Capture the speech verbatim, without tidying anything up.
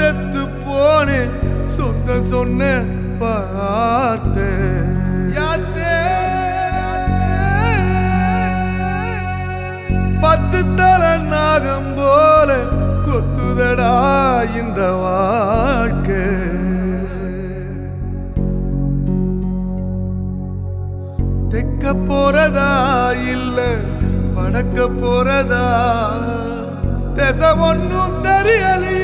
செத்து போனே சொந்த சொன்ன பார்த்த பத்து தர நாகம் போல கொத்துதடா இந்த வாழ்க்கை. தெக்க போறதா இல்ல வடக்க போறதா திசை ஒன்னும் தெரியலையே.